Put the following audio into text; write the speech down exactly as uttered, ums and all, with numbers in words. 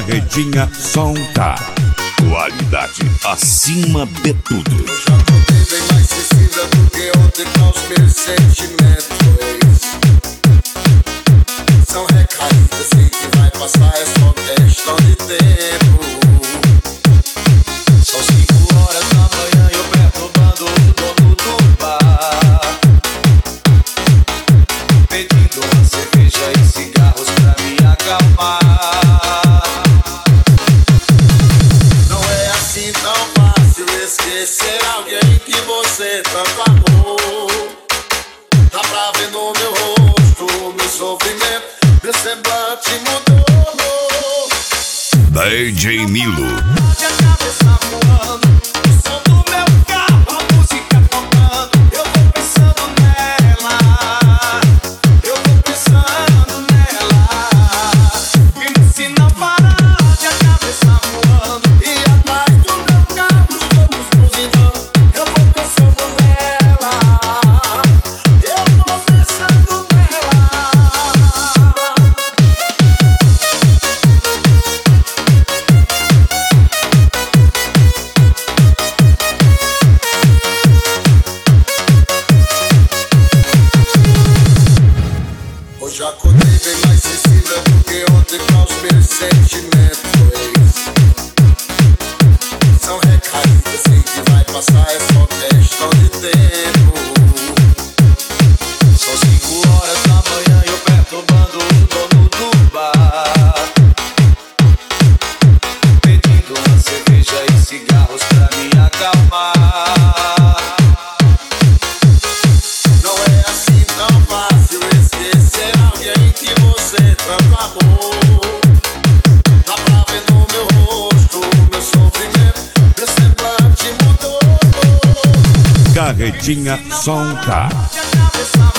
Carretinha Sonta. Qualidade acima de tudo. Eu já acordei bem mais sensível do que ontem com os meus sentimentos. São recaídas, sei que vai passar, é só questão de tempo. São cinco horas da manhã e eu perturbando o dono do bar, pedindo uma cerveja e cigarros pra me acalmar. Não é assim tão fácil esquecer alguém que você tanto amou. Dá pra ver no meu rosto o meu sofrimento, meu semblante mudou. D J Milo. Hoje acordei bem mais sensível do que ontem com os meus sentimentos. São recaídas, sei que vai passar, é só questão de tempo. São cinco horas da manhã e eu perturbando o dono do bar, pedindo uma cerveja e cigarros pra me acalmar. Não é assim tão fácil esquecer alguém que você tanto amou. Dá pra ver no meu rosto o meu sofrimento, meu semblante mudou. Carretinha Sonta.